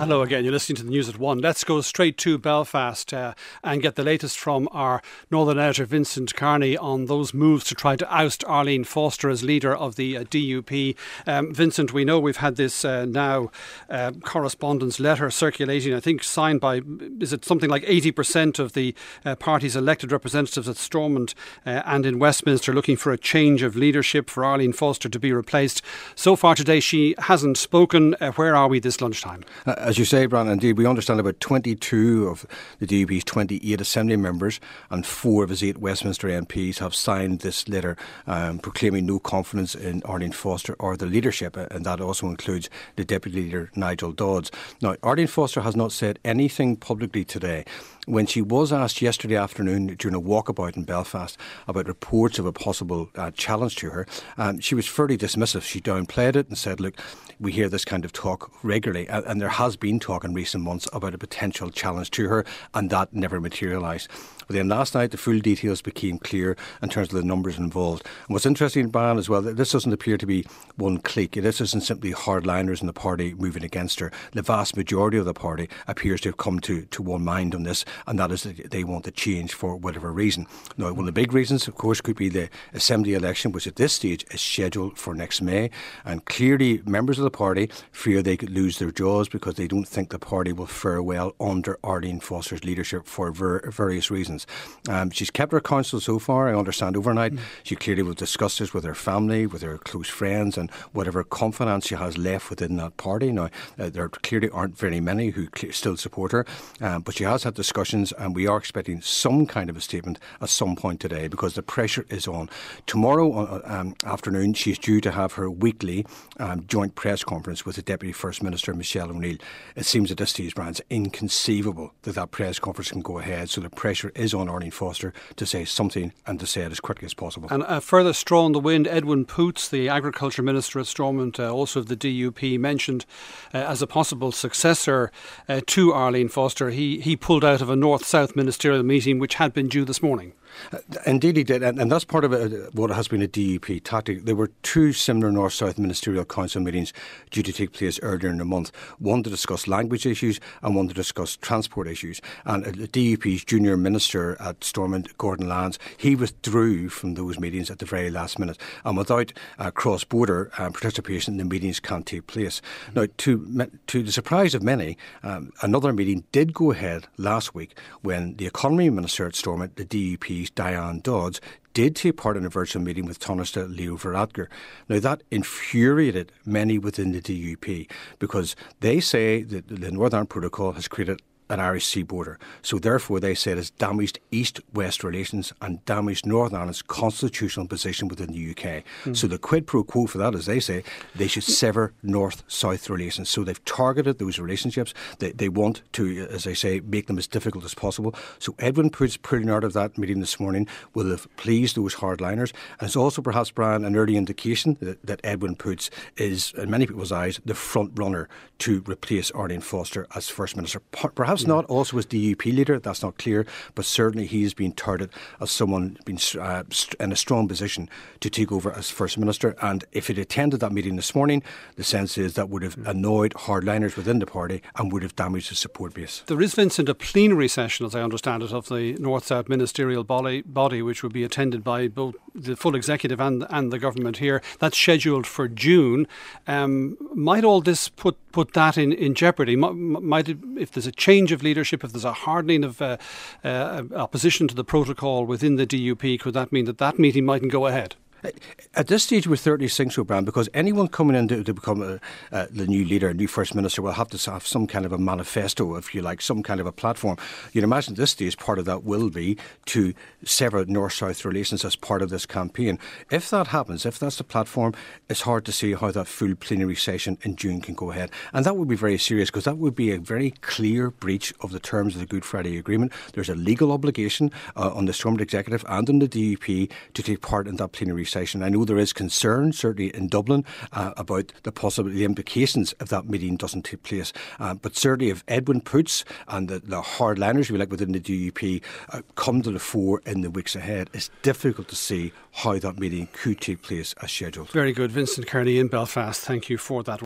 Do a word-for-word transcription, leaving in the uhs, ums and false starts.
Hello again, you're listening to the News at One. Let's go straight to Belfast uh, and get the latest from our Northern editor Vincent Kearney on those moves to try to oust Arlene Foster as leader of the uh, D U P. Um, Vincent, we know we've had this uh, now uh, correspondence letter circulating, I think signed by, is it something like eighty percent of the uh, party's elected representatives at Stormont uh, and in Westminster, looking for a change of leadership for Arlene Foster to be replaced. So far today she hasn't spoken. Uh, where are we this lunchtime? Uh, As you say, Brian, indeed, we understand about twenty-two of the D U P's twenty-eight Assembly members and four of his eight Westminster M Ps have signed this letter um, proclaiming no confidence in Arlene Foster or the leadership, and that also includes the Deputy Leader, Nigel Dodds. Now, Arlene Foster has not said anything publicly today. When she was asked yesterday afternoon during a walkabout in Belfast about reports of a possible uh, challenge to her, um, she was fairly dismissive. She downplayed it and said, look, we hear this kind of talk regularly, and, and there has been talk in recent months about a potential challenge to her, and that never materialised. But then last night, the full details became clear in terms of the numbers involved. And what's interesting, Brian, as well, that this doesn't appear to be one clique. This isn't simply hardliners in the party moving against her. The vast majority of the party appears to have come to, to one mind on this, and that is that they want to change for whatever reason. Now, one of the big reasons, of course, could be the Assembly election, which at this stage is scheduled for next May. And clearly, members of the party fear they could lose their jobs because they don't think the party will fare well under Arlene Foster's leadership for ver- various reasons. Um, she's kept her counsel so far, I understand, overnight. Mm. She clearly will discuss this with her family, with her close friends, and whatever confidence she has left within that party. Now, uh, there clearly aren't very many who cl- still support her, um, but she has had discussions, and we are expecting some kind of a statement at some point today because the pressure is on. Tomorrow uh, um, afternoon, she's due to have her weekly um, joint press conference with the Deputy First Minister, Michelle O'Neill. It seems at this stage, Brian, it's inconceivable that that press conference can go ahead, so the pressure is on Arlene Foster to say something and to say it as quickly as possible. And a further straw in the wind, Edwin Poots, the Agriculture Minister at Stormont, uh, also of the D U P, mentioned uh, as a possible successor uh, to Arlene Foster. He, he pulled out of a North-South ministerial meeting which had been due this morning. Uh, indeed he did, and, and that's part of a, what has been a D U P tactic. There were two similar North-South Ministerial Council meetings due to take place earlier in the month, one to discuss language issues and one to discuss transport issues. And uh, the D U P's junior minister at Stormont, Gordon Lands, he withdrew from those meetings at the very last minute, and without uh, cross-border uh, participation, the meetings can't take place. Now, to, to the surprise of many, um, another meeting did go ahead last week when the Economy Minister at Stormont, the D U P Diane Dodds, did take part in a virtual meeting with Tánaiste Leo Varadkar. Now, that infuriated many within the D U P because they say that the Northern Ireland Protocol has created an Irish sea border. So therefore, they said it's damaged East-West relations and damaged Northern Ireland's constitutional position within the U K. Mm. So the quid pro quo for that is, they say, they should sever North-South relations. So they've targeted those relationships. They, they want to, as I say, make them as difficult as possible. So Edwin Poots pulling out of that meeting this morning will have pleased those hardliners. And it's also perhaps, Brian, an early indication that, that Edwin Poots is, in many people's eyes, the front runner to replace Arlene Foster as First Minister. Perhaps not also as D U P leader, that's not clear, but certainly he has been touted as someone been uh, in a strong position to take over as First Minister. And if he'd attended that meeting this morning, the sense is that would have annoyed hardliners within the party and would have damaged the support base. There is, Vincent, a plenary session, as I understand it, of the North-South ministerial body, body which would be attended by both the full executive and, and the government here. That's scheduled for June. Um, might all this put, put that in, in jeopardy? Might it, if there's a change of leadership, if there's a hardening of uh, uh, opposition to the protocol within the D U P, could that mean that that meeting mightn't go ahead? At this stage, we're thoroughly synchro, Brian, because anyone coming in to, to become a, uh, the new leader, new First Minister, will have to have some kind of a manifesto, if you like, some kind of a platform. You'd imagine at this stage part of that will be to sever North-South relations as part of this campaign. If that happens, if that's the platform, it's hard to see how that full plenary session in June can go ahead. And that would be very serious, because that would be a very clear breach of the terms of the Good Friday Agreement. There's a legal obligation uh, on the Stormont Executive and on the D U P to take part in that plenary session. I know there is concern, certainly in Dublin, uh, about the possible the implications if that meeting doesn't take place. Uh, but certainly if Edwin Poots and the, the hardliners, if you like, within the D U P uh, come to the fore in the weeks ahead, it's difficult to see how that meeting could take place as scheduled. Very good. Vincent Kearney in Belfast. Thank you for that.